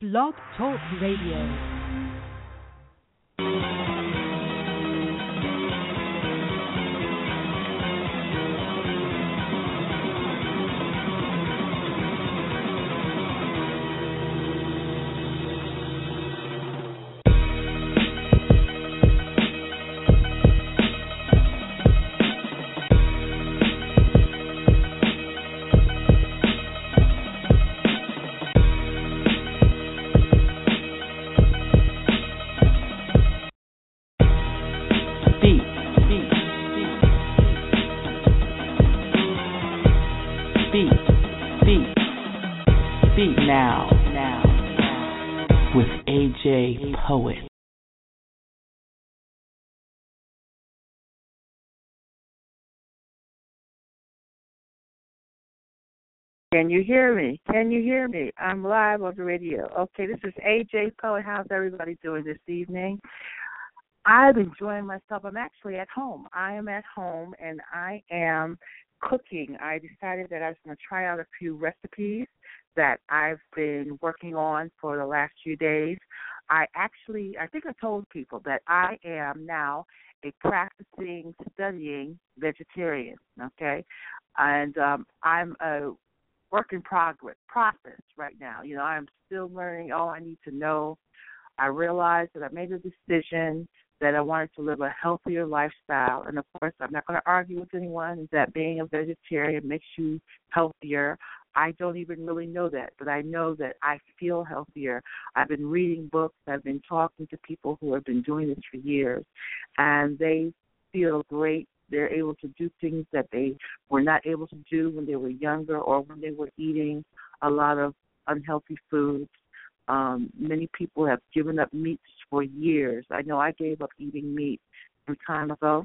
Blog Talk Radio. With AJ Poet. Can you hear me? Can you hear me? I'm live on the radio. Okay, this is AJ Poet. How's everybody doing this evening? I'm enjoying myself. I'm actually at home. I am at home, and I am cooking. I decided that I was going to try out a few recipes that I've been working on for the last few days. I think I told people that I am now a practicing, studying vegetarian, okay? And I'm a work in process right now. You know, I'm still learning all I need to know. I realized that I made a decision that I wanted to live a healthier lifestyle. And, of course, I'm not going to argue with anyone that being a vegetarian makes you healthier. I don't even really know that, but I know that I feel healthier. I've been reading books. I've been talking to people who have been doing this for years, and they feel great. They're able to do things that they were not able to do when they were younger or when they were eating a lot of unhealthy foods. Many people have given up meats for years. I know I gave up eating meat some time ago,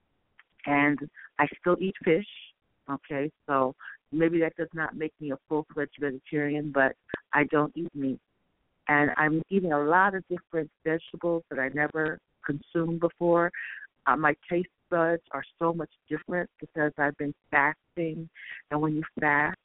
and I still eat fish, okay? So maybe that does not make me a full-fledged vegetarian, but I don't eat meat. And I'm eating a lot of different vegetables that I never consumed before. My taste buds are so much different because I've been fasting. And when you fast,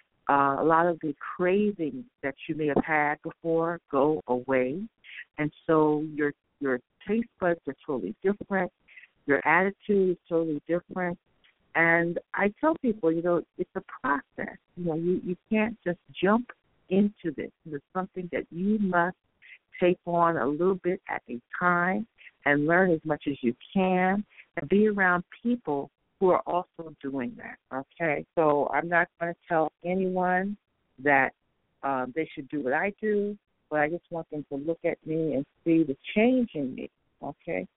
a lot of the cravings that you may have had before go away. And so your taste buds are totally different. Your attitude is totally different. And I tell people, you know, it's a process. You know, you can't just jump into this. It's something that you must take on a little bit at a time and learn as much as you can and be around people who are also doing that, okay? So I'm not going to tell anyone that they should do what I do, but I just want them to look at me and see the change in me, okay?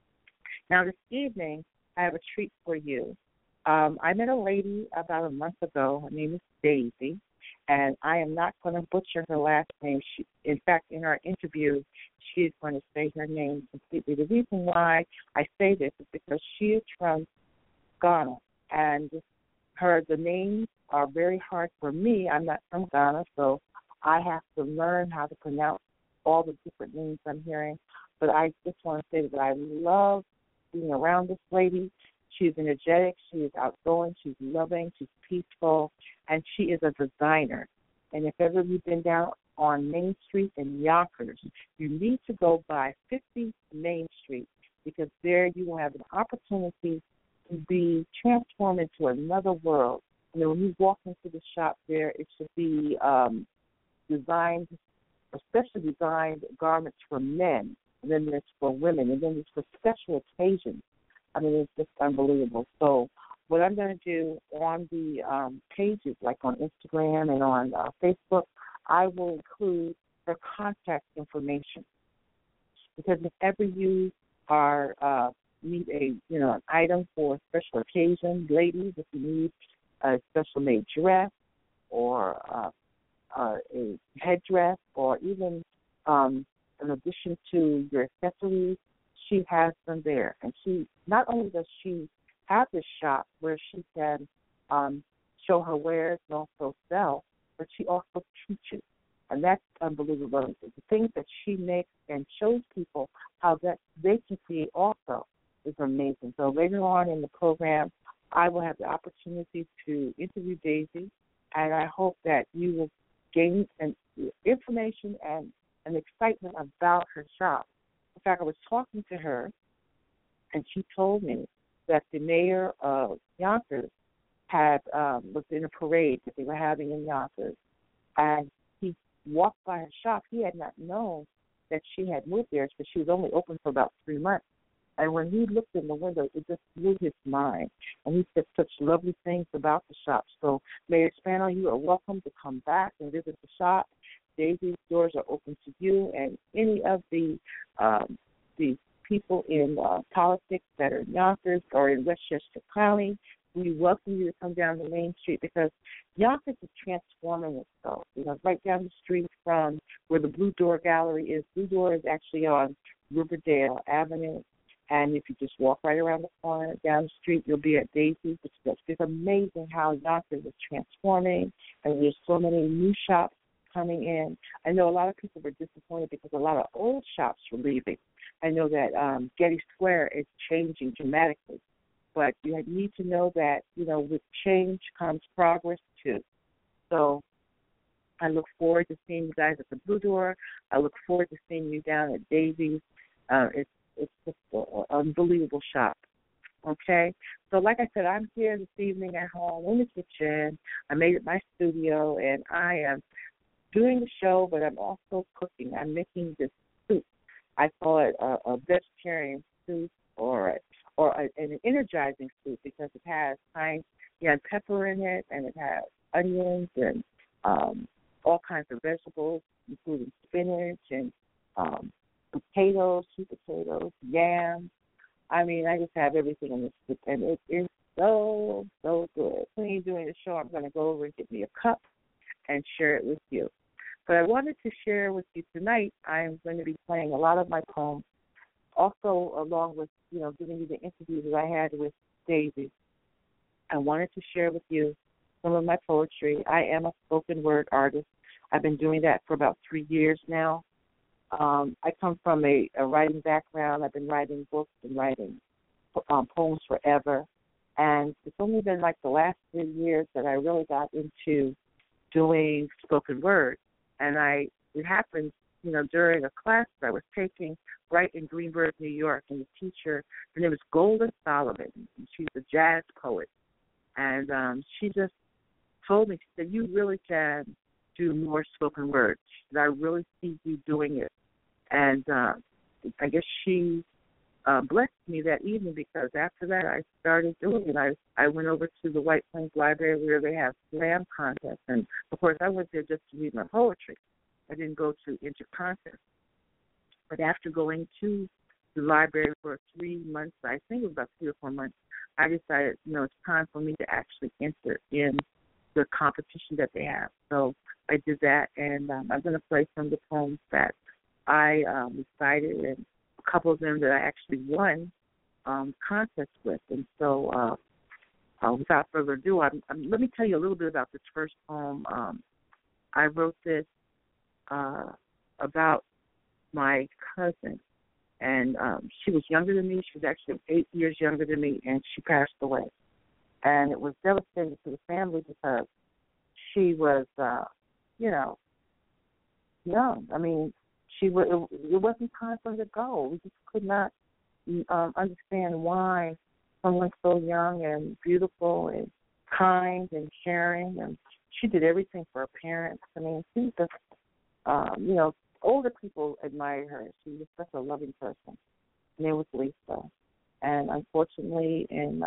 Now, this evening, I have a treat for you. I met a lady about a month ago. Her name is Daisy, and I am not going to butcher her last name. In fact, in our interview, she is going to say her name completely. The reason why I say this is because she is from Ghana, and the names are very hard for me. I'm not from Ghana, so I have to learn how to pronounce all the different names I'm hearing. But I just want to say that I love being around this lady. She's energetic, she is outgoing, she's loving, she's peaceful, and she is a designer. And if ever you've been down on Main Street in Yonkers, you need to go by 50 Main Street, because there you will have an opportunity to be transformed into another world. You know, when you walk into the shop there, it should be designed, especially designed garments for men, and then there's for women, and then there's for special occasions. I mean, it's just unbelievable. So what I'm going to do on the pages, like on Instagram and on Facebook, I will include her contact information. Because if ever you need an item for a special occasion, ladies, if you need a special made dress or a headdress, or even in addition to your accessories, she has them there. And she not only does she have this shop where she can show her wares and also sell, but she also teaches. And that's unbelievable. The things that she makes and shows people how that they can create also is amazing. So later on in the program, I will have the opportunity to interview Daisy, and I hope that you will gain information and and excitement about her shop. In fact, I was talking to her, and she told me that the mayor of Yonkers had was in a parade that they were having in Yonkers, and he walked by her shop. He had not known that she had moved there, but she was only open for about 3 months. And when he looked in the window, it just blew his mind. And he said such lovely things about the shop. So, Mayor Spano, you are welcome to come back and visit the shop. Daisy's doors are open to you and any of the people in politics that are in Yonkers or in Westchester County. We welcome you to come down the main street because Yonkers is transforming itself. Right down the street from where the Blue Door Gallery is. Blue Door is actually on Riverdale Avenue. And if you just walk right around the corner down the street, you'll be at Daisy's. It's amazing how Yonkers is transforming, and there's so many new shops coming in. I know a lot of people were disappointed because a lot of old shops were leaving. I know that Getty Square is changing dramatically. But you need to know that, with change comes progress, too. So I look forward to seeing you guys at the Blue Door. I look forward to seeing you down at Daisy's. It's just an unbelievable shop. Okay? So like I said, I'm here this evening at home in the kitchen. I made it my studio, and I am doing the show, but I'm also cooking. I'm making this soup. I call it a vegetarian soup or an energizing soup because it has pepper in it, and it has onions and all kinds of vegetables, including spinach and potatoes, sweet potatoes, yams. I mean, I just have everything in this soup, and it is so, so good. When you're doing the show, I'm going to go over and get me a cup and share it with you. But I wanted to share with you tonight, I'm going to be playing a lot of my poems, also along with, giving you the interview that I had with Daisy. I wanted to share with you some of my poetry. I am a spoken word artist. I've been doing that for about 3 years now. I come from a writing background. I've been writing books and writing poems forever. And it's only been like the last 3 years that I really got into doing spoken word. And it happened, during a class that I was taking right in Greenburgh, New York. And the teacher, her name is Golda Solomon. She's a jazz poet. And she just told me, she said, you really can do more spoken word. She said, I really see you doing it. And I guess she blessed me that evening because after that I started doing it. I went over to the White Plains Library where they have slam contests. And, of course, I went there just to read my poetry. I didn't go to enter contests. But after going to the library for 3 months, I think it was about 3 or 4 months, I decided, it's time for me to actually enter in the competition that they have. So I did that, and I'm going to play some of the poems that I recited, and a couple of them that I actually won contests with. And so without further ado, let me tell you a little bit about this first poem. I wrote this about my cousin, and she was younger than me. She was actually 8 years younger than me, and she passed away. And it was devastating to the family because she was, young. I mean, it wasn't time for her to go. We just could not understand why someone so young and beautiful and kind and caring, and she did everything for her parents. I mean, she was just, older people admired her. She was such a loving person. Her name was Lisa. And unfortunately, in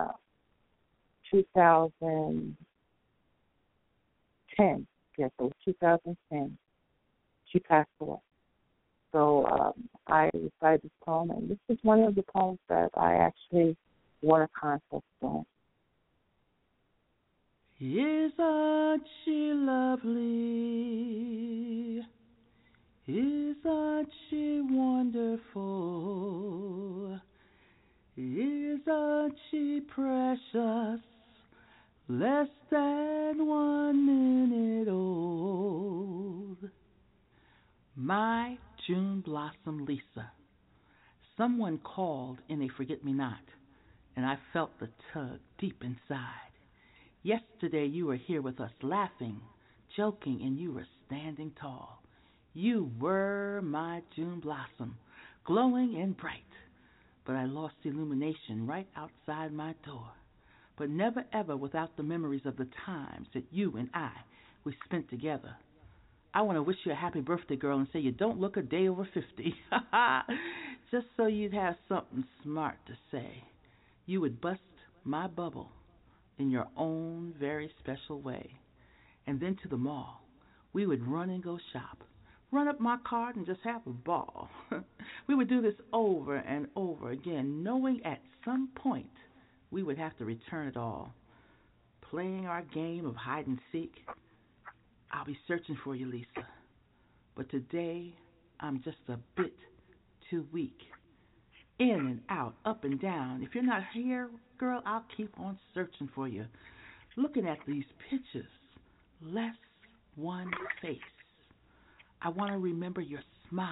2010, yes, it was 2010, she passed away. So I recited this poem, and this is one of the poems that I actually won a contest on. Isn't she lovely? Isn't she wonderful? Isn't she precious? Less than 1 minute old. My June blossom Lisa. Someone called in a forget-me-not, and I felt the tug deep inside. Yesterday you were here with us laughing, joking, and you were standing tall. You were my June blossom, glowing and bright, but I lost illumination right outside my door. But never ever without the memories of the times that you and we spent together. I want to wish you a happy birthday, girl, and say you don't look a day over 50. Just so you'd have something smart to say. You would bust my bubble in your own very special way. And then to the mall. We would run and go shop. Run up my card and just have a ball. We would do this over and over again, knowing at some point we would have to return it all. Playing our game of hide and seek. I'll be searching for you, Lisa. But today, I'm just a bit too weak. In and out, up and down. If you're not here, girl, I'll keep on searching for you. Looking at these pictures, less one face. I want to remember your smile.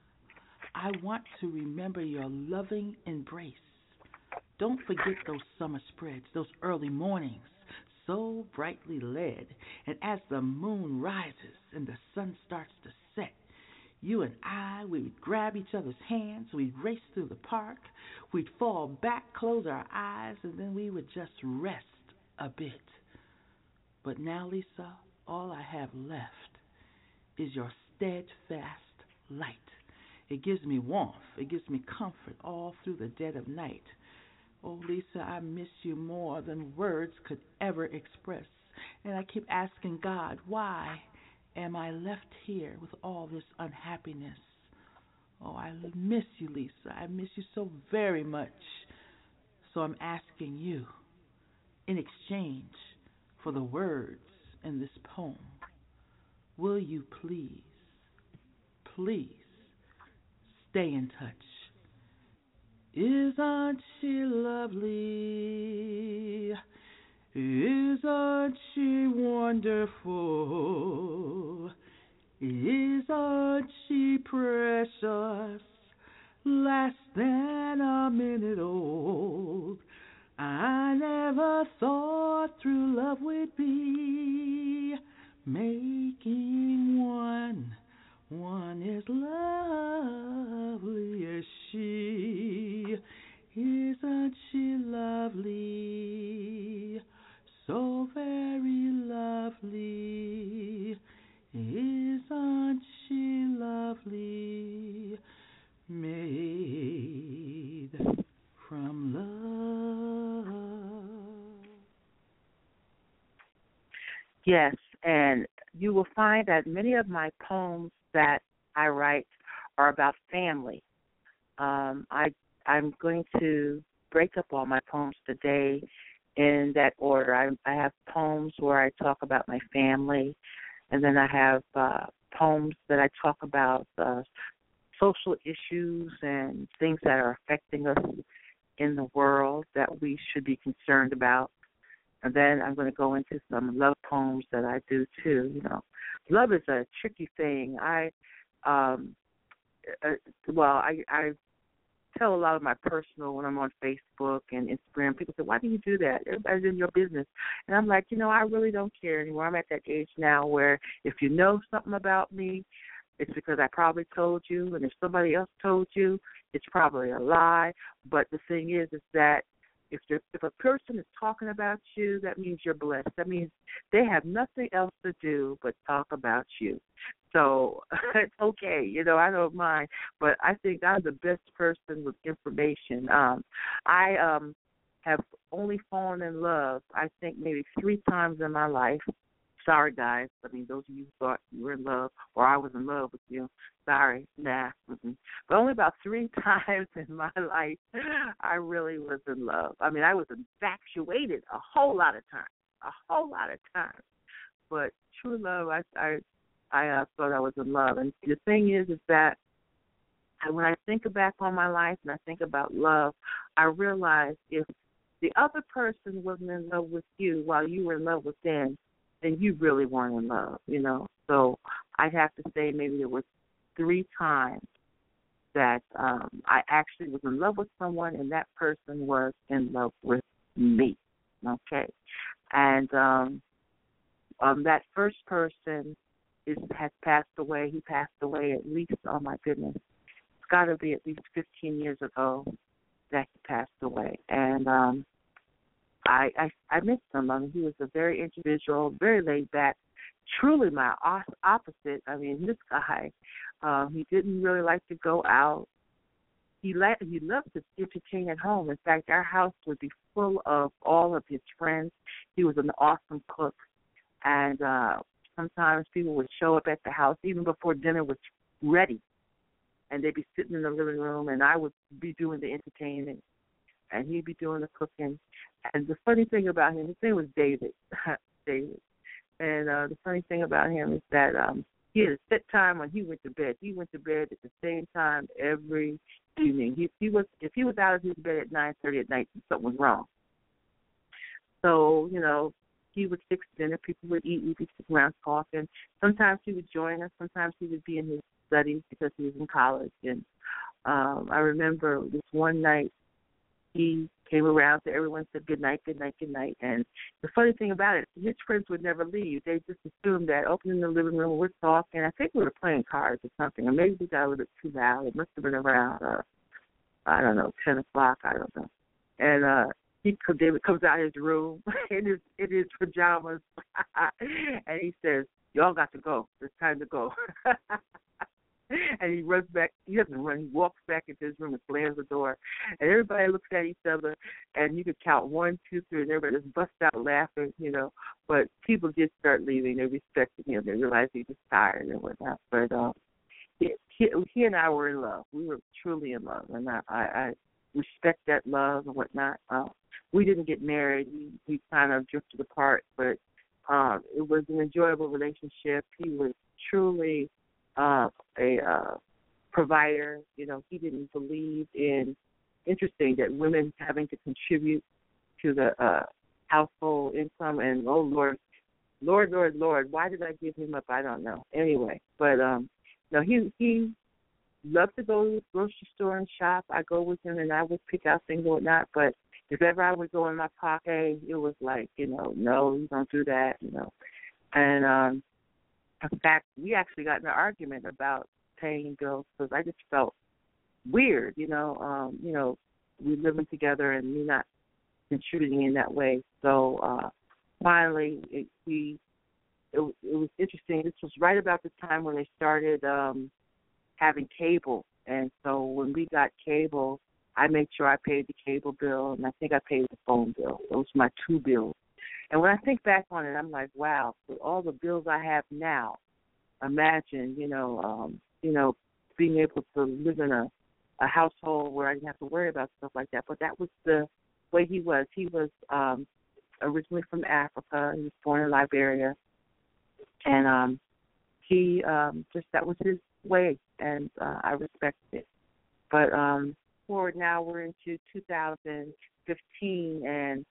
I want to remember your loving embrace. Don't forget those summer spreads, those early mornings, so brightly lit. And as the moon rises and the sun starts to set, you and we would grab each other's hands, we'd race through the park, we'd fall back, close our eyes, and then we would just rest a bit. But now, Lisa, all I have left is your steadfast light. It gives me warmth, it gives me comfort all through the dead of night. Oh, Lisa, I miss you more than words could ever express. And I keep asking God, why am I left here with all this unhappiness? Oh, I miss you, Lisa. I miss you so very much. So I'm asking you, in exchange for the words in this poem, will you please, please stay in touch? Isn't she lovely? Isn't she wonderful? Isn't she precious? Less than a minute old. I never thought true love would be making one. One as lovely as she. Isn't she lovely? So very lovely. Isn't she lovely? Made from love. Yes, and you will find that many of my poems that I write are about family. I'm going to break up all my poems today in that order. I have poems where I talk about my family, and then I have poems that I talk about social issues and things that are affecting us in the world that we should be concerned about. And then I'm going to go into some love poems that I do too. You know, love is a tricky thing. I tell a lot of my personal when I'm on Facebook and Instagram. People say, "Why do you do that? Everybody's in your business." And I'm like, I really don't care anymore. I'm at that age now where if you know something about me, it's because I probably told you, and if somebody else told you, it's probably a lie. But the thing is that if a person is talking about you, that means you're blessed. That means they have nothing else to do but talk about you. So it's okay, I don't mind. But I think I'm the best person with information. I have only fallen in love, I think, maybe 3 times in my life. Sorry, guys. I mean, those of you who thought you were in love or I was in love with you, sorry. Nah. Mm-mm. But only about 3 times in my life I really was in love. I mean, I was infatuated a whole lot of times. But true love, I thought I was in love. And the thing is that when I think back on my life and I think about love, I realize if the other person wasn't in love with you while you were in love with them, then you really weren't in love, So I'd have to say maybe there was 3 times that I actually was in love with someone and that person was in love with me, okay? And that first person has passed away. He passed away at least, oh my goodness, it's got to be at least 15 years ago that he passed away. And I missed him. I mean, he was a very individual, very laid back, truly my opposite. I mean, this guy, he didn't really like to go out. He loved to entertain at home. In fact, our house would be full of all of his friends. He was an awesome cook, and sometimes people would show up at the house even before dinner was ready, and they'd be sitting in the living room, and I would be doing the entertaining, and he'd be doing the cooking. And the funny thing about him, his name was David, David. And the funny thing about him is that he had a set time when he went to bed. He went to bed at the same time every evening. If he was out of his bed at 9:30 at night, something was wrong. So, he would fix dinner. People would eat. We'd be sitting around talking. Sometimes he would join us. Sometimes he would be in his studies because he was in college. And I remember this one night he came around to everyone, said good night, good night, good night. And the funny thing about it, his friends would never leave. They just assumed that opening the living room, we're talking. I think we were playing cards or something, or maybe we got a little bit too loud. It must have been around, 10 o'clock, I don't know. And David comes out of his room in his pajamas, and he says, y'all got to go. It's time to go. And he runs back. He doesn't run. He walks back into his room and slams the door. And everybody looks at each other, and you could count 1, 2, 3, and everybody just busts out laughing, But people did start leaving. They respected him. They realized he was tired and whatnot. But he and I were in love. We were truly in love, and I respect that love and whatnot. We didn't get married. We kind of drifted apart, but it was an enjoyable relationship. He was truly a provider. He didn't believe in, interesting, that women having to contribute to the household income. And, oh, Lord, why did I give him up? I don't know. Anyway, but no, he loved to go to the grocery store and shop. I go with him, and I would pick out things and whatnot. But if ever I would go in my pocket, it was like, no, you don't do that, And in fact, we actually got in an argument about paying bills because I just felt weird, we living together and me not contributing in that way. So finally, it was interesting. This was right about the time when they started having cable, and so when we got cable, I made sure I paid the cable bill, and I think I paid the phone bill. Those were my 2 bills. And when I think back on it, I'm like, wow, with all the bills I have now, imagine, being able to live in a household where I didn't have to worry about stuff like that. But that was the way he was. He was originally from Africa. He was born in Liberia. And that was his way, and I respected it. But forward now, we're into 2015, and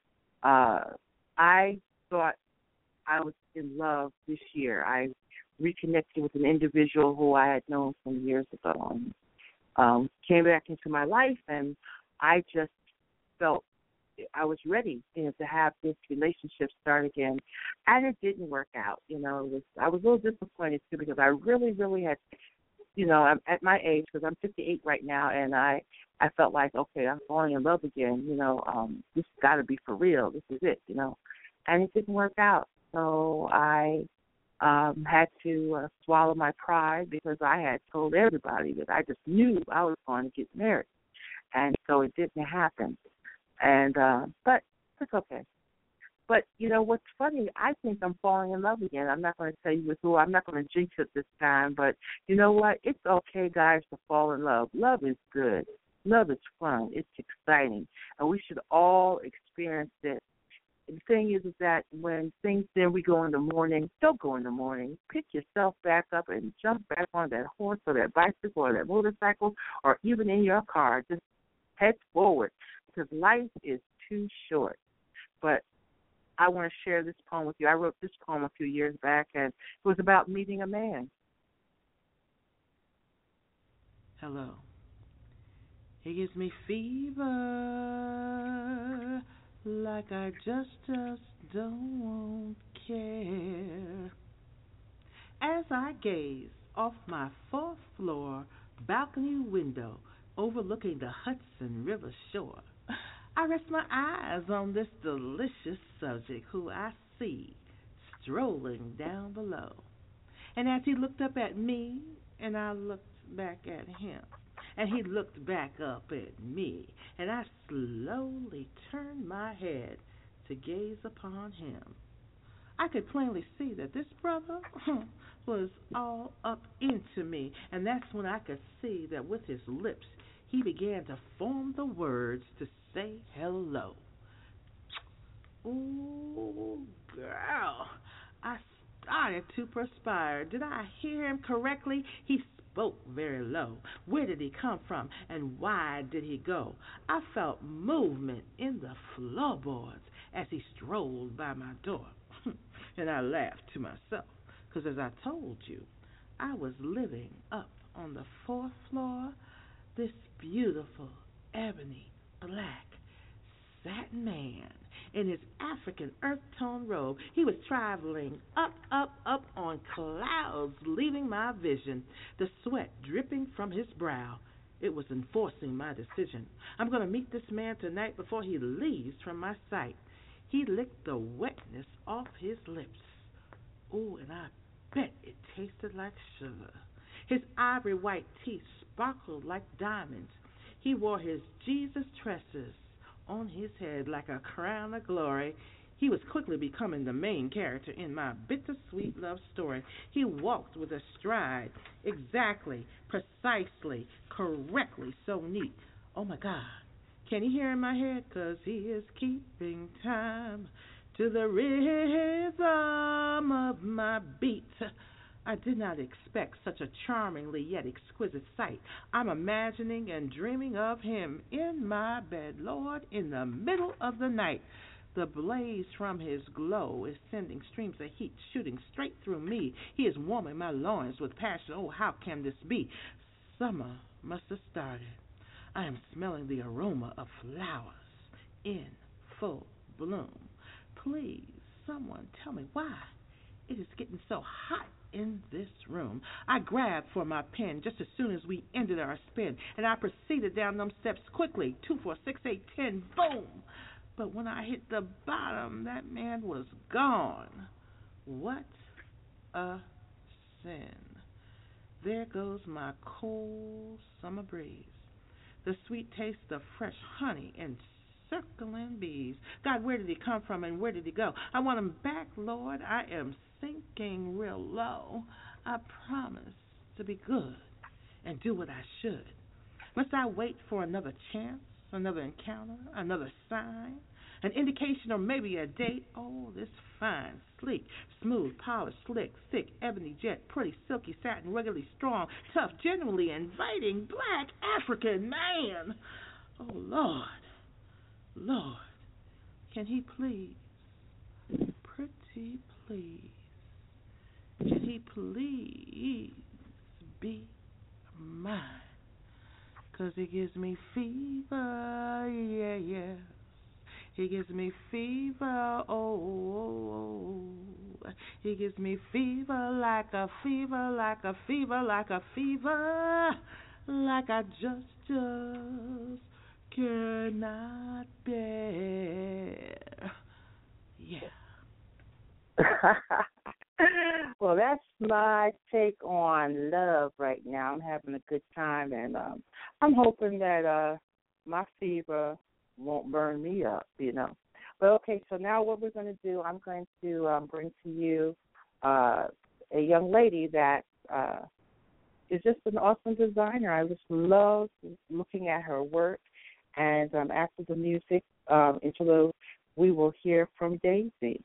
I thought I was in love this year. I reconnected with an individual who I had known some years ago, and came back into my life, and I just felt I was ready, to have this relationship start again, and it didn't work out. I was a little disappointed too because I really, really had, I'm at my age, because I'm 58 right now, and I felt like, okay, I'm falling in love again. This has got to be for real. This is it, and it didn't work out. So I had to swallow my pride because I had told everybody that I just knew I was going to get married, and so it didn't happen. And but it's okay. But what's funny? I think I'm falling in love again. I'm not going to tell you with who. I'm not going to jinx it this time. But you know what? It's okay, guys, to fall in love. Love is good. Love is fun. It's exciting, and we should all experience it. The thing is that when things then we go in the morning, don't go in the morning. Pick yourself back up and jump back on that horse or that bicycle or that motorcycle or even in your car. Just head forward because life is too short. But I want to share this poem with you. I wrote this poem a few years back, and it was about meeting a man. Hello. He gives me fever, like I just don't care. As I gaze off my fourth floor balcony window overlooking the Hudson River shore, I rest my eyes on this delicious subject who I see strolling down below. And as he looked up at me, and I looked back at him, and he looked back up at me, and I slowly turned my head to gaze upon him, I could plainly see that this brother was all up into me, and that's when I could see that with his lips he began to form the words to say hello. Ooh, girl, I started to perspire. Did I hear him correctly? He spoke very low. Where did he come from, and why did he go? I felt movement in the floorboards as he strolled by my door. And I laughed to myself, because as I told you, I was living up on the fourth floor. This beautiful ebony black satin man in his African earth tone robe, he was traveling up, up, up on clouds, leaving my vision, the sweat dripping from his brow. It was enforcing my decision. I'm going to meet this man tonight before he leaves from my sight. He licked the wetness off his lips. Ooh, and I bet it tasted like sugar. His ivory white teeth sparkled like diamonds. He wore his Jesus tresses on his head like a crown of glory. He was quickly becoming the main character in my bittersweet love story. He walked with a stride, exactly, precisely, correctly so neat. Oh, my God. Can you hear in my head? 'Cause he is keeping time to the rhythm of my beat. I did not expect such a charmingly yet exquisite sight. I'm imagining and dreaming of him in my bed, Lord, in the middle of the night. The blaze from his glow is sending streams of heat shooting straight through me. He is warming my loins with passion. Oh, how can this be? Summer must have started. I am smelling the aroma of flowers in full bloom. Please, someone tell me why it is getting so hot in this room. I grabbed for my pen just as soon as we ended our spin, and I proceeded down them steps quickly. 2, 4, 6, 8, 10, boom! But when I hit the bottom, that man was gone. What a sin. There goes my cool summer breeze. The sweet taste of fresh honey and circling bees. God, where did he come from and where did he go? I want him back, Lord. I am sinking real low. I promise to be good and do what I should. Must I wait for another chance, another encounter, another sign, an indication, or maybe a date? Oh, this fine, sleek, smooth, polished, slick, thick, ebony jet, pretty, silky satin, regularly strong, tough, genuinely inviting black African man. Oh, Lord, Lord, can he please, pretty please, can he please be mine? 'Cause he gives me fever, yeah, yeah. He gives me fever, oh. He gives me fever like a fever, like a fever, like a fever, like I just cannot bear. Yeah. Well, that's my take on love right now. I'm having a good time, and I'm hoping that my fever won't burn me up, you know. But okay, so now what we're going to do, I'm going to bring to you a young lady that is just an awesome designer. I just love looking at her work. And after the music interlude, we will hear from Daisy.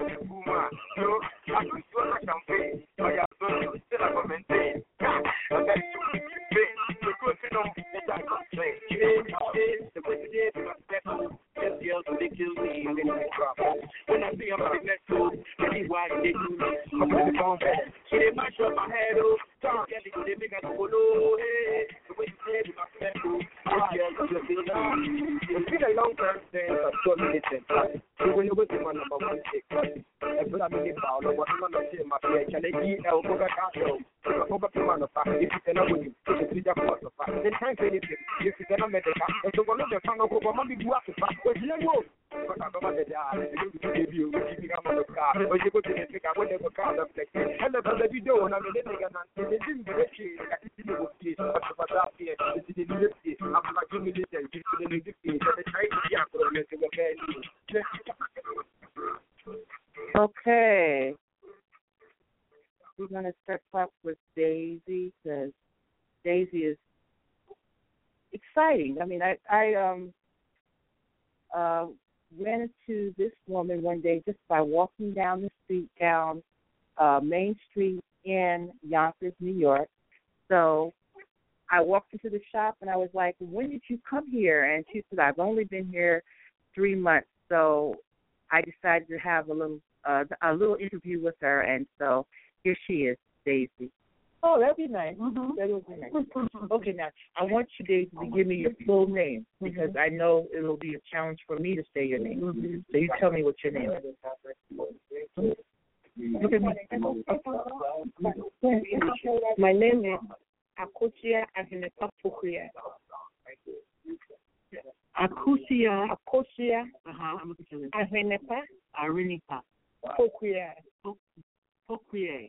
When I see I'm sitting next to it, why they do this? I'm going to bed. She didn't mash up my head, oh. Talk, get it, they make us follow, hey. The way you said it, my friend, oh. It's been a long time since I've told me this. So when you go to my number one chick, I put up in the bowl, what I'm going to say, my friend, can I eat El Boga Castle? Go back to my number, if you cannot win, it's a video for the fact. Then can't say anything, if you cannot make it up. And so one of the fan of Obama, you have to pass, but you know. But I don't want to die. You keep me on the car. Or you go to the pick up when they go car up like that. And the video, and I'm the nigga, and they didn't get it. I didn't know what it is. But up here, it's in the lift. I'm like 2 minutes and just in the lift. And I try to get out of it. Okay. We're going to start off with Daisy because Daisy is exciting. I mean, I ran into this woman one day just by walking down the street, down Main Street in Yonkers, New York. So I walked into the shop and I was like, when did you come here? And she said, I've only been here 3 months. So I decided to have a little interview with her, and so here she is, Daisy. Oh, that'd be nice. Mm-hmm. That would be nice. Okay, now, I want you, Daisy, to give me your full name, because I know it'll be a challenge for me to say your name. Mm-hmm. So you tell me what your name is. Look at me. My name is Akosia Ahenepa Pokuya. Akosia Ahenepa Pokuya.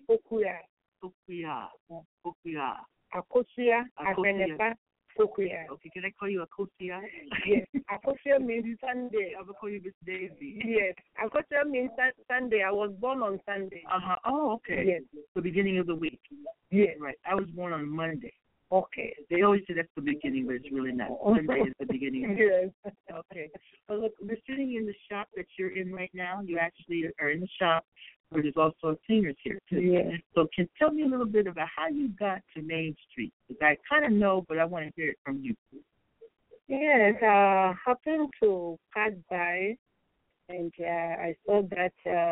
Akosia Ahenepa Pokuya. Okay, can I call you Akosia? Yes. Akosia means Sunday. I will call you Miss Daisy. Yes. Akosia means Sunday. I was born on Sunday. Oh, okay. Yes. The beginning of the week. Yes. Right. I was born on Monday. Okay. They always say that's the beginning, but it's really not. Sunday is the beginning. Yes. Okay. Well, look, we're sitting in the shop that you're in right now. You actually are in the shop where there's also seniors here, too. Yes. So can you tell me a little bit about how you got to Main Street? Because I kind of know, but I want to hear it from you. Yes. I happened to pass by, and I saw that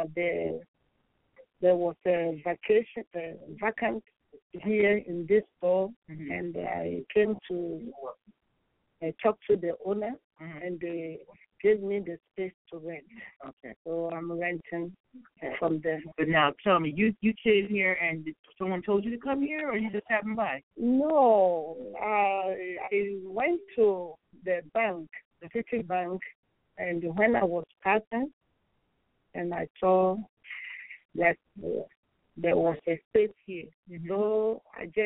there was a vacant here in this store, mm-hmm. and I came to talk to the owner, mm-hmm. and they gave me the space to rent. Okay. So I'm renting from them. But now tell me, you came here and someone told you to come here, or you just happened by? No, I went to the bank, the City Bank, and when I was passing, and I saw that there was a space here. Mm-hmm. So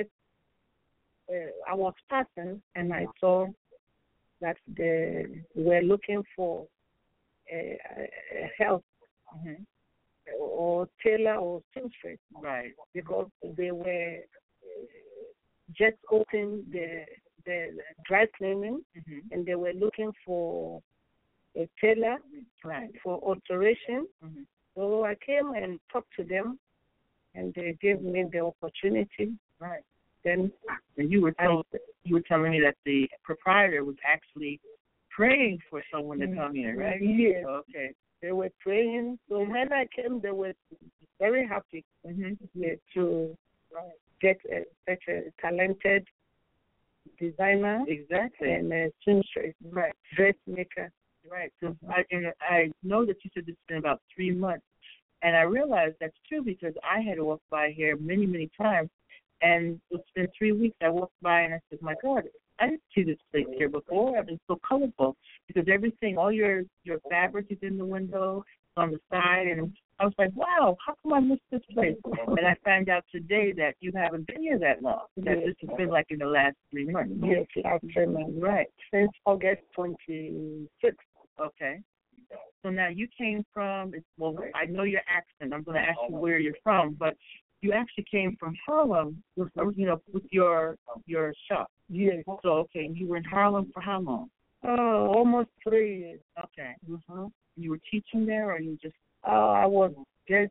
I was passing, and I saw that they were looking for a help, mm-hmm. or tailor or seamstress. Right. Because they were just opened the dry cleaning, mm-hmm. and they were looking for a tailor, right. for alteration. Mm-hmm. So I came and talked to them, and they gave me the opportunity. Right. Then and you were telling me that the proprietor was actually praying for someone to come here, right? Yes. Okay. They were praying. So when I came, they were very happy, mm-hmm. to get such a talented designer, exactly, and a seamstress, right, dressmaker. Right. So I know that you said it's been about 3 months, and I realized that's true because I had walked by here many, many times, and it's been 3 weeks. I walked by and I said, "My God, I didn't see this place here before. It's so colorful because everything, all your fabric is in the window, on the side, and I was like, wow, how come I missed this place?" And I found out today that you haven't been here that long. That this has been like in the last 3 months. Yes, last 3 months. Right. Since August 26th. Okay. So now you came from, well, I know your accent. I'm going to ask you where you're from, but you actually came from Harlem, with your shop. Yes. So, okay, you were in Harlem for how long? Almost 3 years. Okay. Mm-hmm. You were teaching there, or you just I was just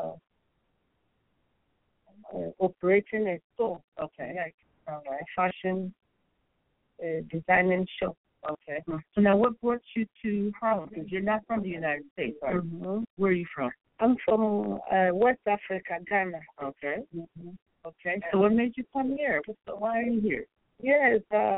operating a store. Okay. Like fashion designing shop. Okay. So now, what brought you to Harlem? Because you're not from the United States, right? Mm-hmm. Where are you from? I'm from West Africa, Ghana. Okay. Mm-hmm. Okay. So what made you come here? Why are you here? Yes,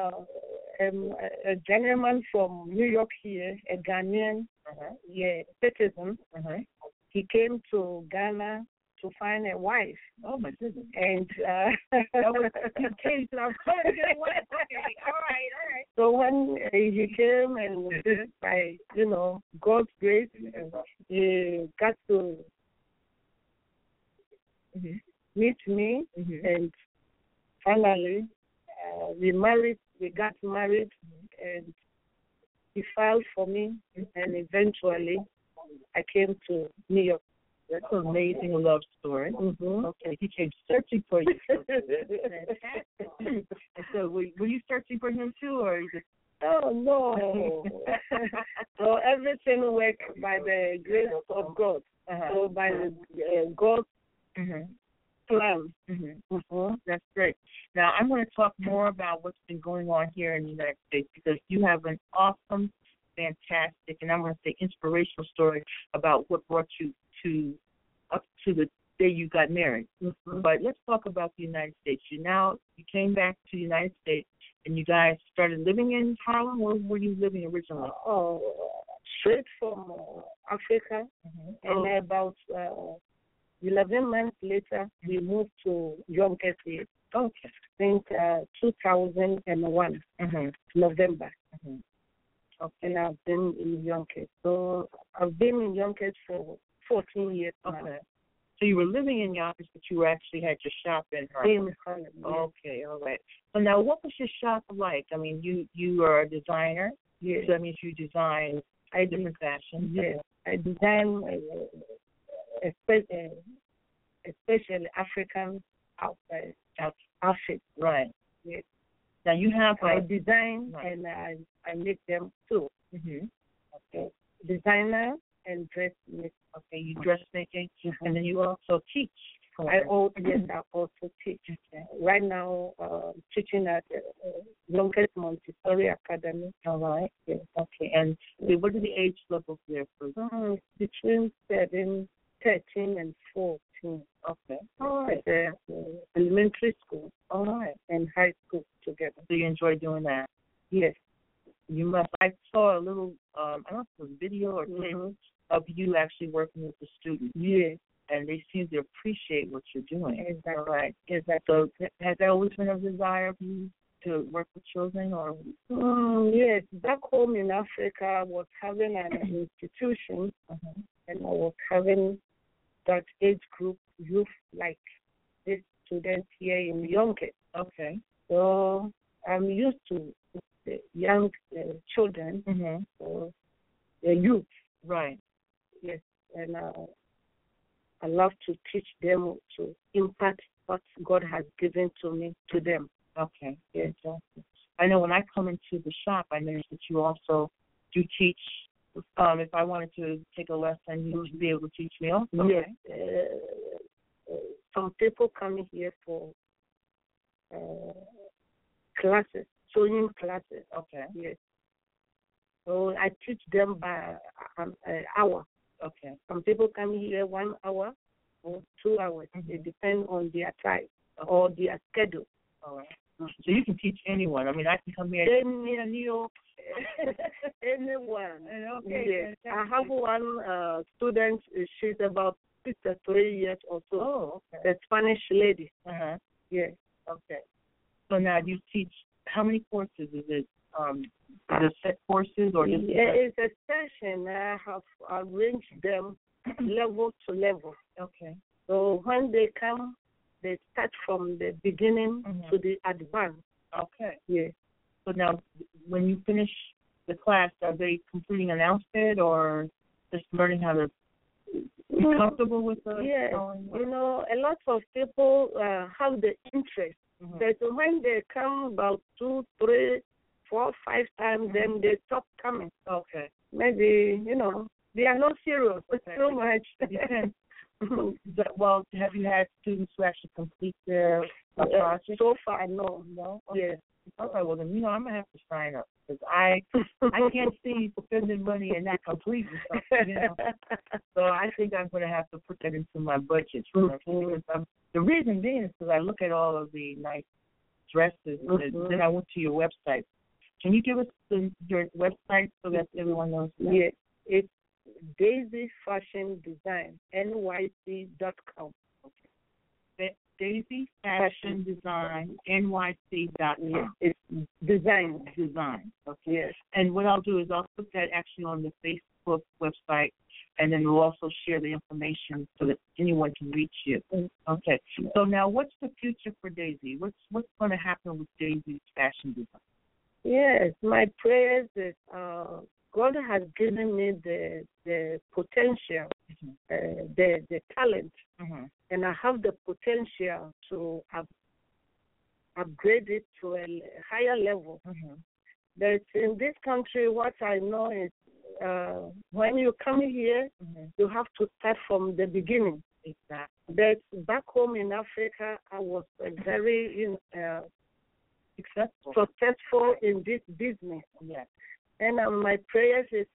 a gentleman from New York here, a Ghanaian citizen. He came to Ghana to find a wife. Oh, my goodness. And that was the case. I was trying to get a wife. Okay. All right. So when he came and by, God's grace, he got to meet me, and finally we got married, and he filed for me, and eventually I came to New York. That's an amazing love story. Mm-hmm. Okay, he came searching for you. And so were you searching for him too, or you just... Oh, no. So everything works by the grace of God. So by God's plan. That's great. Now, I'm going to talk more about what's been going on here in the United States, because you have an awesome, fantastic, and I'm going to say inspirational story about what brought you up to the day you got married. But let's talk about the United States. You came back to the United States, and you guys started living in Harlem. Where were you living originally? Straight from Africa, and about 11 months later, we moved to Yonkers. Okay. Since 2001, November. Okay. And I've been in Yonkers. So I've been in Yonkers for 14 years now. Okay. So you were living in Yonkers, but you actually had your shop in Harlem. In Harlem. Okay, all right. So now, what was your shop like? I mean, you are a designer. Yes. So that means you design different fashions. Yes. I design especially African outfits. Right. Yes. Now you have I design and I make them too. Okay. Designer and dressmaking. Okay, you dressmaking, and then you also teach. I also teach. Okay. Right now, teaching at Yonkers Montessori Academy. All right. Yes. Okay, and what are the age levels there for? Between 13 and 14. Okay. All right. Elementary school. All right. And high school together. So you enjoy doing that? Yes. You must. I saw a little, I don't know if it was video or tape of you actually working with the students. Yes. And they seem to appreciate what you're doing. Exactly. All right. So has that always been a desire of you to work with children, or? Yes. Back home in Africa, I was having an institution, and I was having that age group youth like this student here in Yonkers. Okay. So I'm used to the young children, or the youth. Right. Yes. And I love to teach them, to impact what God has given to me to them. Okay. Yes. I know when I come into the shop, I noticed that you also do teach. If I wanted to take a lesson, you would be able to teach me also. Yes. Some people come here for classes, sewing classes. Okay. Yes. So I teach them by an hour. Okay. Some people come here 1 hour or 2 hours. It depends on their time or their schedule. All right. So you can teach anyone. I mean, I can come here. New York, anyone. Okay. Yes. I have one student. She's about 63 years or so. Oh, okay. A Spanish lady. Yes. Okay. So now you teach. How many courses is it? Is it set courses or just? It's a session. I have arranged them level to level. Okay. So when they come, they start from the beginning to the advanced. Okay. Yes. So now, when you finish the class, are they completing an outfit or just learning how to be comfortable with the? Yes. You know, a lot of people have the interest, but when they come about 2, 3, 4, 5 times, then they stop coming. Okay. Maybe, They are not serious. It's so much. Well, have you had students who actually complete their project? So far, no. Okay. Yes. Okay, well then, I'm gonna have to sign up because I can't see spending money and not completing something. So I think I'm gonna have to put that into my budget. The reason being is because I look at all of the nice dresses, and then I went to your website. Can you give us your website so that everyone knows? Yes, it's Daisy Fashion Design, NYC.com. Daisy Fashion Design, NYC.com. Yes, it's design. Okay. Yes. And what I'll do is I'll put that actually on the Facebook website, and then we'll also share the information so that anyone can reach you. Okay. So now, what's the future for Daisy? What's going to happen with Daisy's fashion design? Yes, my prayers is God has given me the potential, the talent, and I have the potential to upgrade it to a higher level. But in this country, what I know is when you come here, you have to start from the beginning. Exactly. But back home in Africa, I was very successful in this business. Yes. And my prayers is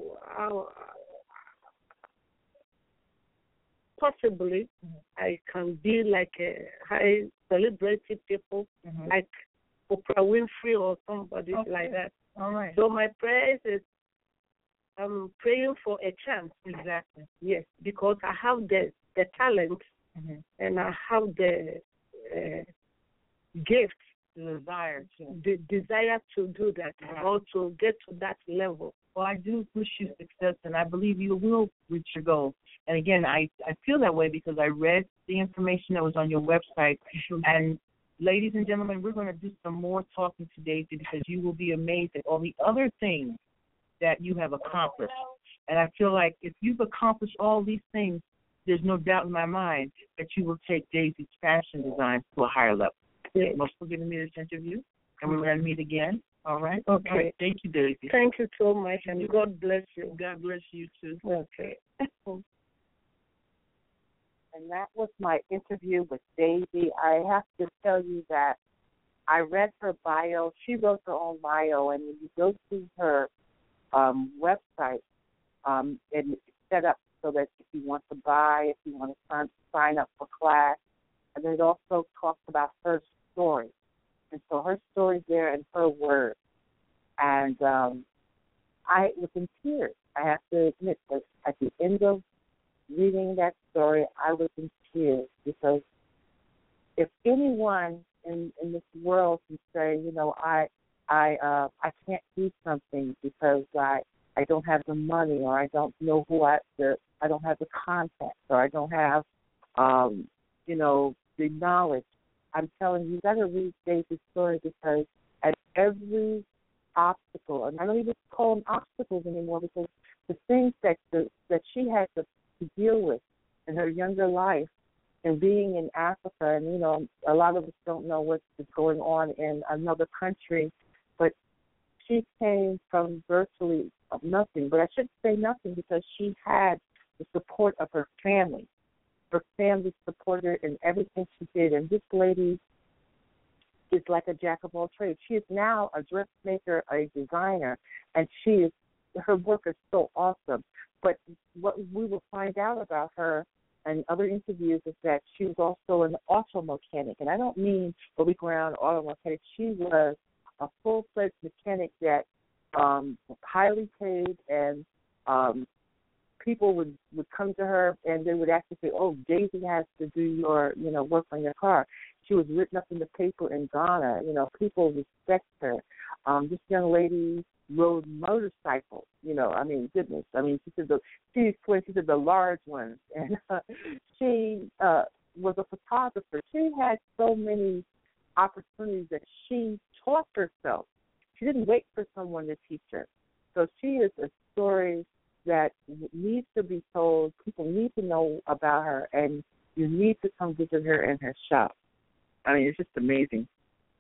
possibly I can be like a high celebrity people, like Oprah Winfrey or somebody like that. All right. So my prayers is I'm praying for a chance. Exactly. Yes, because I have the talent and I have the gift. The desire to do that, or to get to that level. Well, I do wish you success, and I believe you will reach your goal. And again, I feel that way because I read the information that was on your website. And ladies and gentlemen, we're going to do some more talking today because you will be amazed at all the other things that you have accomplished. And I feel like if you've accomplished all these things, there's no doubt in my mind that you will take Daisy's fashion design to a higher level. Most for giving me this interview, and we're going to meet again. All right? Okay. All right. Thank you, Daisy. Thank you so much, and God bless you. God bless you, too. Okay. And that was my interview with Daisy. I have to tell you that I read her bio. She wrote her own bio, and when you go to her website, it's set up so that if you want to buy, if you want to sign up for class, and it also talks about her story. And so her story's there in her words. And I was in tears. I have to admit that at the end of reading that story, I was in tears because if anyone in this world can say, I can't do something because I don't have the money, or I don't know I don't have the contacts, or I don't have the knowledge. I'm telling you, you got to read Daisy's story because at every obstacle, and I don't even call them obstacles anymore because the things that she had to deal with in her younger life and being in Africa, and, a lot of us don't know what is going on in another country, but she came from virtually nothing. But I shouldn't say nothing because she had the support of her family. Her family supported her in everything she did. And this lady is like a jack of all trades. She is now a dressmaker, a designer, and her work is so awesome. But what we will find out about her in other interviews is that she was also an auto mechanic. And I don't mean what we go around auto mechanic. She was a full-fledged mechanic that highly paid, and people would come to her and they would actually say, "Oh, Daisy has to do your, work on your car." She was written up in the paper in Ghana. People respect her. This young lady rode motorcycles. Goodness. She said the large ones, and she was a photographer. She had so many opportunities that she taught herself. She didn't wait for someone to teach her. So she is a story that needs to be told. People need to know about her, and you need to come visit her in her shop. It's just amazing.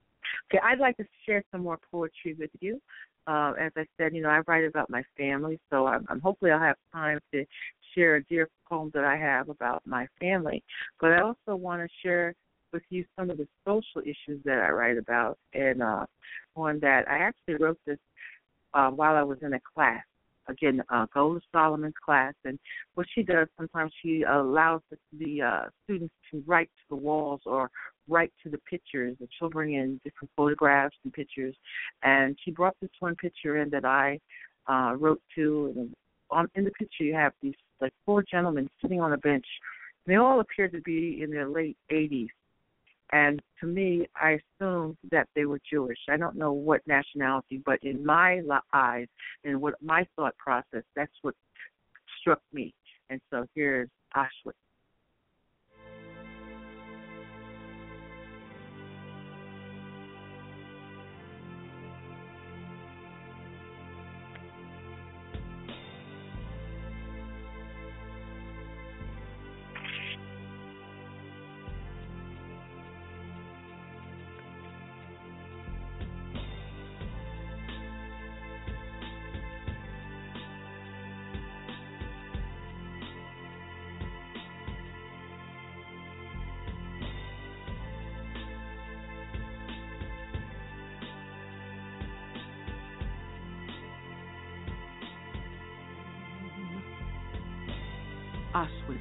Okay, I'd like to share some more poetry with you. As I said, I write about my family, so I'm hopefully I'll have time to share a dear poem that I have about my family. But I also want to share with you some of the social issues that I write about, and one that I actually wrote this while I was in a class. Again, Golda Solomon's class, and what she does, sometimes she allows the students to write to the walls or write to the pictures. The children in different photographs and pictures, and she brought this one picture in that I wrote to. And in the picture, you have these like four gentlemen sitting on a bench. And they all appear to be in their late 80s. And to me, I assumed that they were Jewish. I don't know what nationality, but in my eyes and what my thought process, that's what struck me. And so here's Auschwitz. Auschwitz.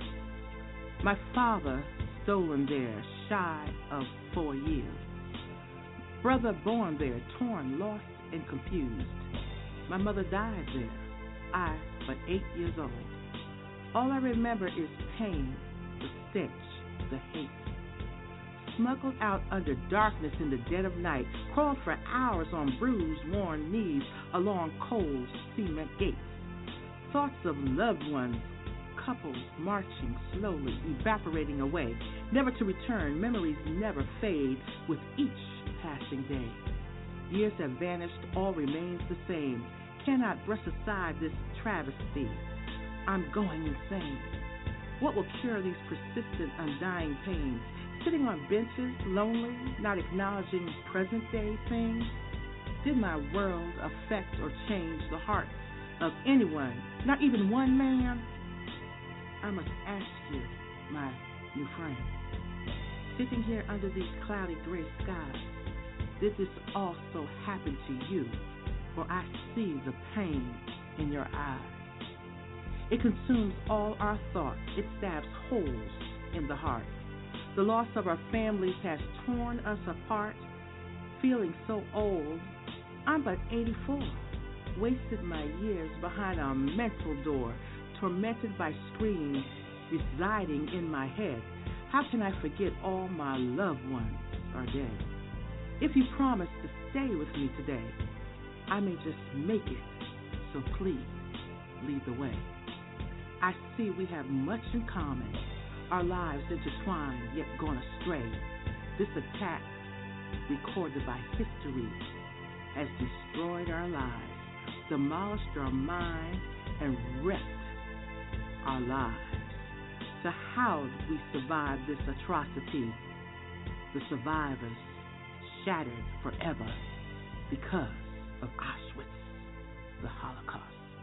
My father stolen there, shy of 4 years. Brother born there, torn, lost, and confused. My mother died there, I but 8 years old. All I remember is pain, the stench, the hate. Smuggled out under darkness in the dead of night, crawled for hours on bruised, worn knees along cold cement gates. Thoughts of loved ones, couples marching slowly, evaporating away, never to return. Memories never fade with each passing day. Years have vanished, all remains the same. Cannot brush aside this travesty. I'm going insane. What will cure these persistent, undying pains? Sitting on benches, lonely, not acknowledging present-day things? Did my world affect or change the hearts of anyone, not even one man? I must ask you, my new friend, sitting here under these cloudy gray skies, did this also happen to you? For I see the pain in your eyes. It consumes all our thoughts. It stabs holes in the heart. The loss of our families has torn us apart. Feeling so old, I'm but 84. Wasted my years behind a mental door, tormented by screams residing in my head. How can I forget all my loved ones are dead? If you promise to stay with me today, I may just make it, so please lead the way. I see we have much in common, our lives intertwined yet gone astray. This attack, recorded by history, has destroyed our lives, demolished our minds, and wrecked our lives. So how did we survive this atrocity? The survivors shattered forever because of Auschwitz, the Holocaust.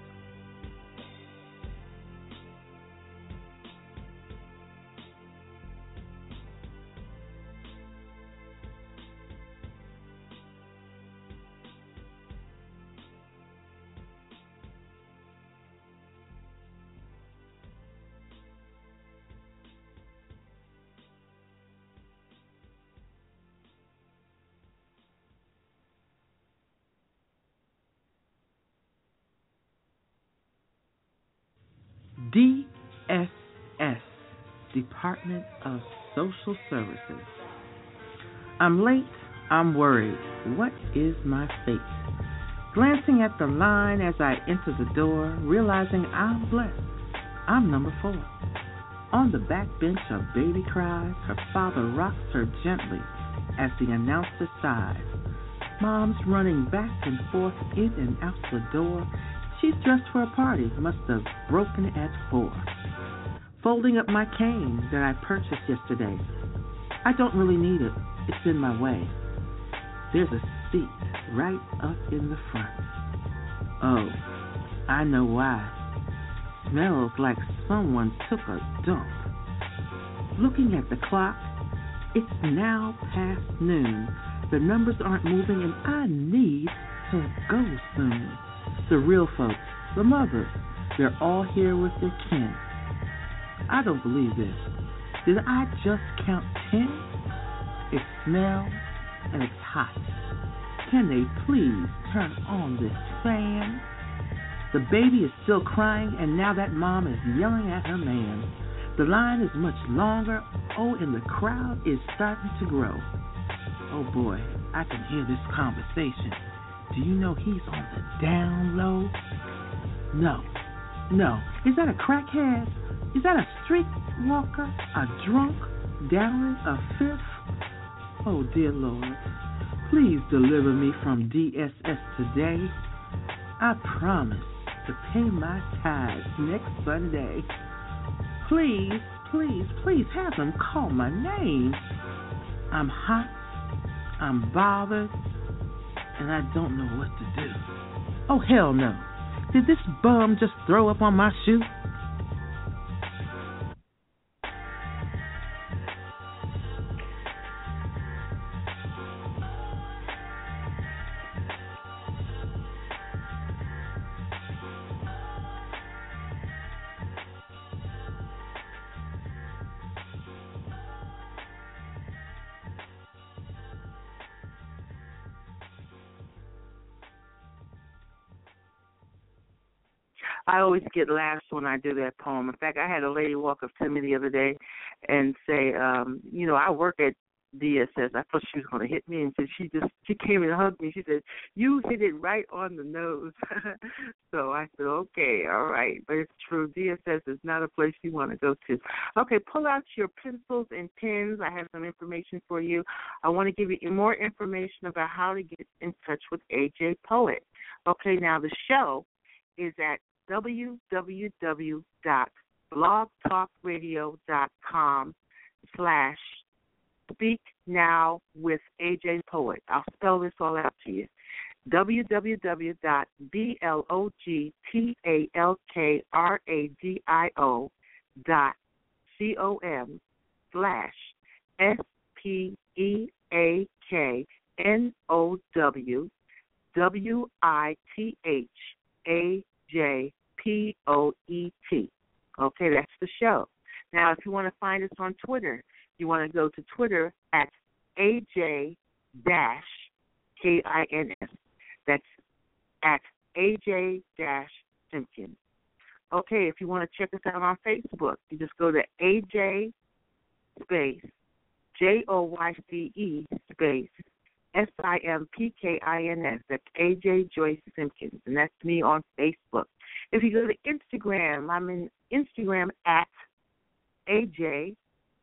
DSS, Department of Social Services. I'm late, I'm worried. What is my fate? Glancing at the line as I enter the door, realizing I'm blessed. I'm number 4. On the back bench, a baby cries. Her father rocks her gently as the announcer sighs. Mom's running back and forth in and out the door. She's dressed for a party, must have broken at 4. Folding up my cane that I purchased yesterday. I don't really need it, it's in my way. There's a seat right up in the front. Oh, I know why. Smells like someone took a dump. Looking at the clock, it's now past noon. The numbers aren't moving and I need to go soon. The real folks, the mothers, they're all here with their kin. I don't believe this. Did I just count 10? It smells and it's hot. Can they please turn on this fan? The baby is still crying and now that mom is yelling at her man. The line is much longer, oh, and the crowd is starting to grow. Oh boy, I can hear this conversation. Do you know he's on the down low? No. Is that a crackhead? Is that a streetwalker? A drunk? Downing a fifth? Oh dear Lord, please deliver me from DSS today. I promise to pay my tithes next Sunday. Please have them call my name. I'm hot, I'm bothered, and I don't know what to do. Oh, hell no. Did this bum just throw up on my shoe? I always get laughs when I do that poem. In fact, I had a lady walk up to me the other day and say, I work at DSS. I thought she was going to hit me, and so she came and hugged me. She said, "You hit it right on the nose." So I said, "Okay, all right." But it's true. DSS is not a place you want to go to. Okay, pull out your pencils and pens. I have some information for you. I want to give you more information about how to get in touch with AJ Poet. Okay, now the show is at www.blogtalkradio.com/speaknowwithajpoet. I'll spell this all out to you. www.speaknowwithajpoet. Okay, that's the show. Now, if you want to find us on Twitter, you want to go to Twitter at AJ-KINS. That's at AJ-Simpkins. Okay, if you want to check us out on Facebook, you just go to AJ space JOYCE space SIMPKINS. That's AJ Joyce Simpkins, and that's me on Facebook. If you go to Instagram, I'm in Instagram at AJ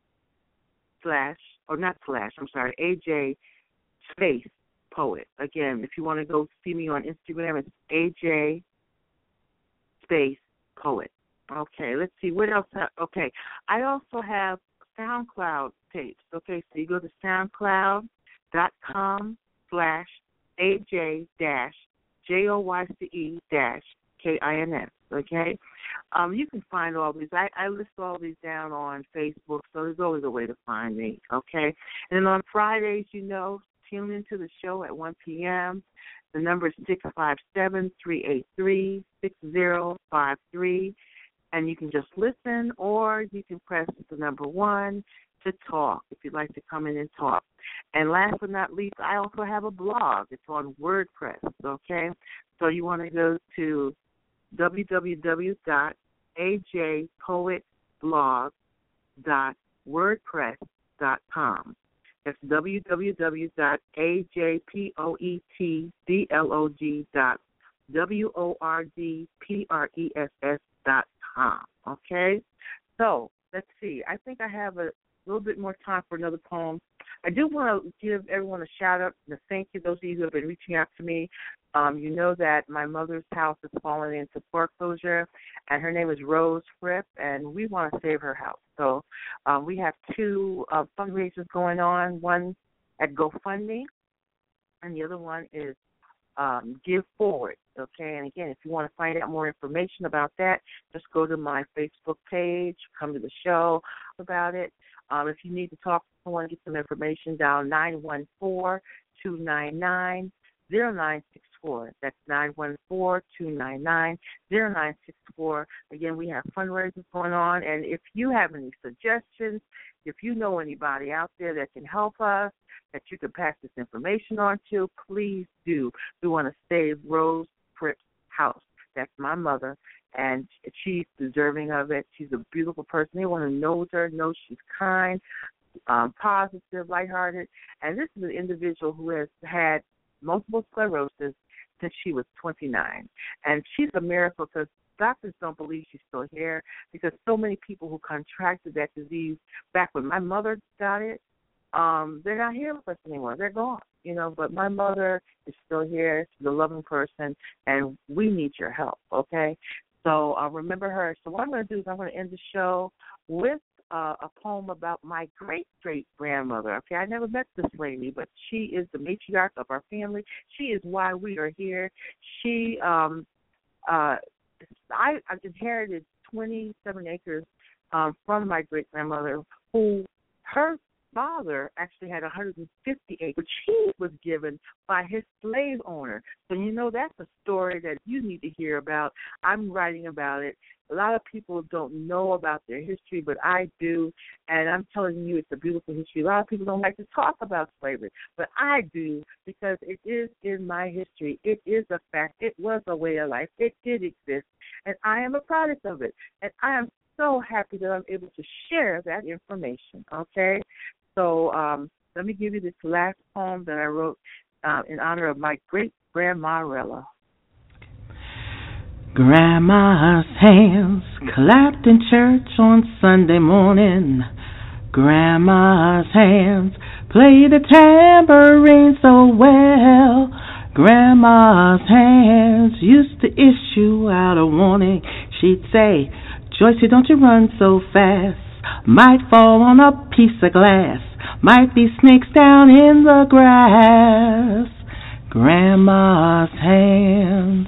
AJ space Poet. Again, if you want to go see me on Instagram, it's AJ space Poet. Okay, let's see, what else? Okay, I also have SoundCloud tapes. Okay, so you go to SoundCloud.com/AJ-JOYCE-KINS. Okay, you can find all these. I list all these down on Facebook, so there's always a way to find me. Okay, and then on Fridays, tune into the show at 1 p.m. The number is 657-383-6053, and you can just listen, or you can press the number 1 to talk if you'd like to come in and talk. And last but not least, I also have a blog. It's on WordPress, okay? So you want to go to www.ajpoetblog.wordpress.com. That's www.ajpoetblog.wordpress.com. Okay? So, let's see. I think I have a little bit more time for another poem. I do want to give everyone a shout-out and a thank you, those of you who have been reaching out to me. You know that my mother's house has fallen into foreclosure, and her name is Rose Fripp, and we want to save her house. So we have 2 fundraisers going on, one at GoFundMe, and the other one is Give Forward. Okay, and again, if you want to find out more information about that, just go to my Facebook page, come to the show about it. If you need to talk to someone, get some information, dial 914-299-0964. That's 914-299-0964. Again, we have fundraisers going on, and if you have any suggestions, if you know anybody out there that can help us, that you can pass this information on to, please do. We want to save Rose Cripps' house. That's my mother, and she's deserving of it. She's a beautiful person. Anyone who knows her knows she's kind, positive, lighthearted, and this is an individual who has had multiple sclerosis since she was 29, and she's a miracle because doctors don't believe she's still here because so many people who contracted that disease back when my mother got it, they're not here with us anymore. They're gone, but my mother is still here. She's a loving person, and we need your help, okay? So remember her. So what I'm going to do is I'm going to end the show with a poem about my great-great-grandmother, okay? I never met this lady, but she is the matriarch of our family. She is why we are here. I inherited 27 acres from my great-grandmother, who her father actually had 150 acres, which he was given by his slave owner. So, that's a story that you need to hear about. I'm writing about it. A lot of people don't know about their history, but I do, and I'm telling you it's a beautiful history. A lot of people don't like to talk about slavery, but I do because it is in my history. It is a fact. It was a way of life. It did exist, and I am a product of it, and I am so happy that I'm able to share that information, okay? So let me give you this last poem that I wrote in honor of my great-grandma Rella. Grandma's hands clapped in church on Sunday morning. Grandma's hands played the tambourine so well. Grandma's hands used to issue out a warning. She'd say, "Joycey, don't you run so fast. Might fall on a piece of glass. Might be snakes down in the grass." Grandma's hands.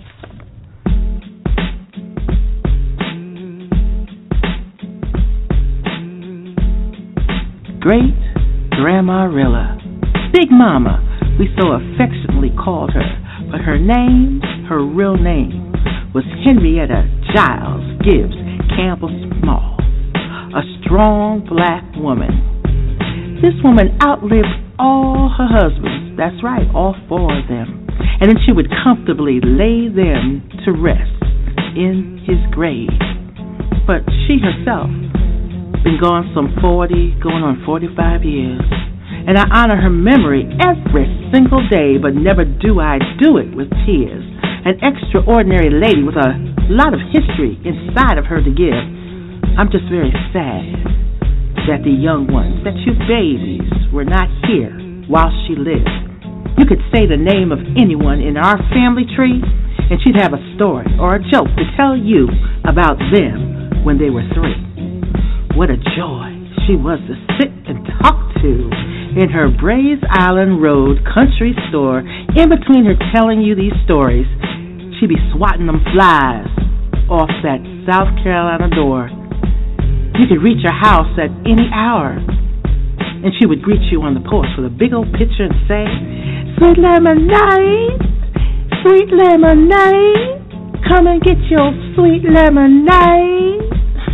Great-Grandma Rilla, Big Mama, we so affectionately called her, but her name, her real name, was Henrietta Giles Gibbs Campbell Small, a strong black woman. This woman outlived all her husbands, that's right, all 4 of them, and then she would comfortably lay them to rest in his grave. But she herself been gone some 40, going on 45 years, and I honor her memory every single day, but never do I do it with tears. An extraordinary lady with a lot of history inside of her to give. I'm just very sad that the young ones, that you babies, were not here while she lived. You could say the name of anyone in our family tree, and she'd have a story or a joke to tell you about them when they were 3. What a joy she was to sit and talk to in her Brays Island Road country store. In between her telling you these stories, she'd be swatting them flies off that South Carolina door. You could reach her house at any hour, and she would greet you on the porch with a big old pitcher and say, "Sweet lemonade, sweet lemonade, come and get your sweet lemonade."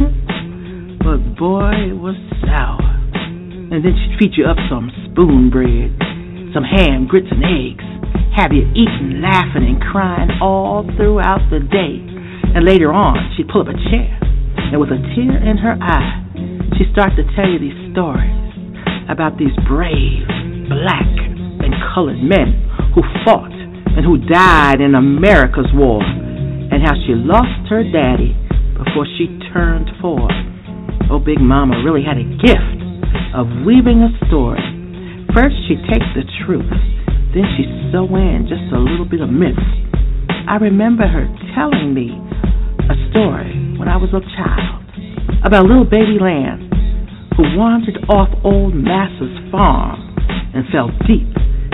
But boy, it was sour. And then she'd feed you up some spoon bread, some ham, grits, and eggs, have you eating, laughing, and crying all throughout the day. And later on, she'd pull up a chair, and with a tear in her eye, she'd start to tell you these stories about these brave black and colored men who fought and who died in America's war, and how she lost her daddy before she turned 4. Oh, Big Mama really had a gift of weaving a story. First, she'd take the truth. Then she'd sew in just a little bit of myth. I remember her telling me a story when I was a child about a little baby lamb who wandered off old Massa's farm and fell deep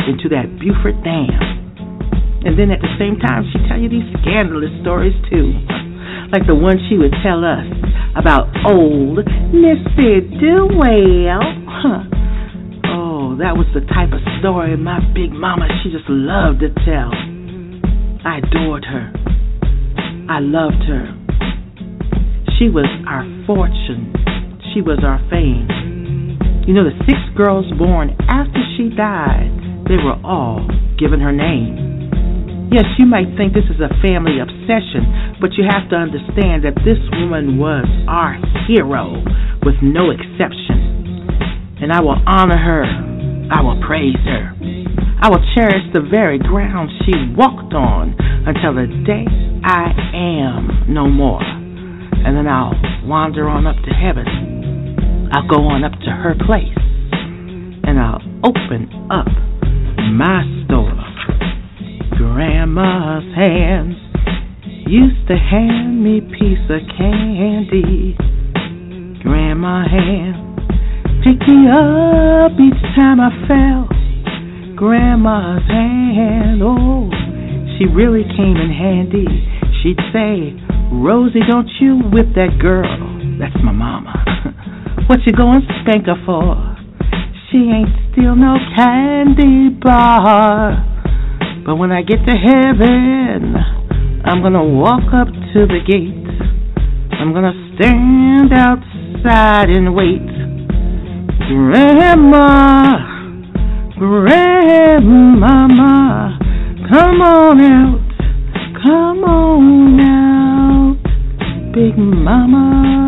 into that Beaufort Dam. And then at the same time, she'd tell you these scandalous stories too, like the one she would tell us about old Mr. Duell. Oh, that was the type of story my big mama, she just loved to tell. I adored her. I loved her. She was our fortune. She was our fame. You know, the 6 girls born after she died, they were all given her name. Yes, you might think this is a family obsession, but you have to understand that this woman was our hero with no exception. And I will honor her. I will praise her. I will cherish the very ground she walked on until the day I am no more. And then I'll wander on up to heaven. I'll go on up to her place, and I'll open up my store. Grandma's hands used to hand me piece of candy. Grandma's hand picked me up each time I fell. Grandma's hand, oh, she really came in handy. She'd say, Rosie, don't you whip that girl. That's my mama. What you going to spank her for? She ain't steal no candy bar. But when I get to heaven, I'm gonna walk up to the gate. I'm gonna stand outside and wait. Grandma, Grandmama, come on out, come on out, Big Mama.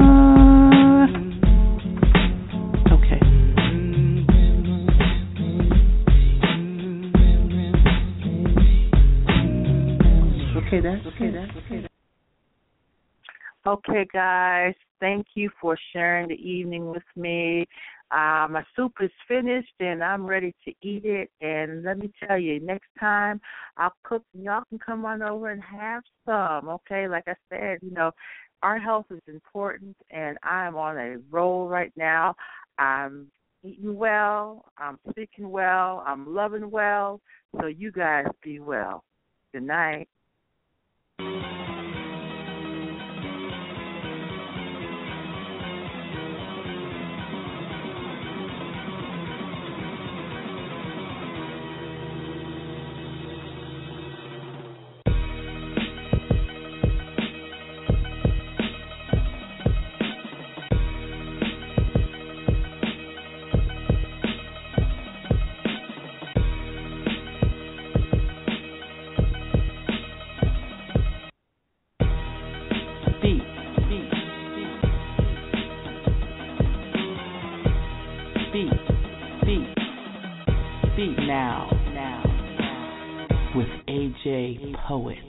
Okay, guys, thank you for sharing the evening with me. My soup is finished, and I'm ready to eat it. And let me tell you, next time I'll cook, and y'all can come on over and have some, okay? Like I said, you know, our health is important, and I'm on a roll right now. I'm eating well, I'm speaking well, I'm loving well, so you guys be well. Good night. Now, with AJ Poet.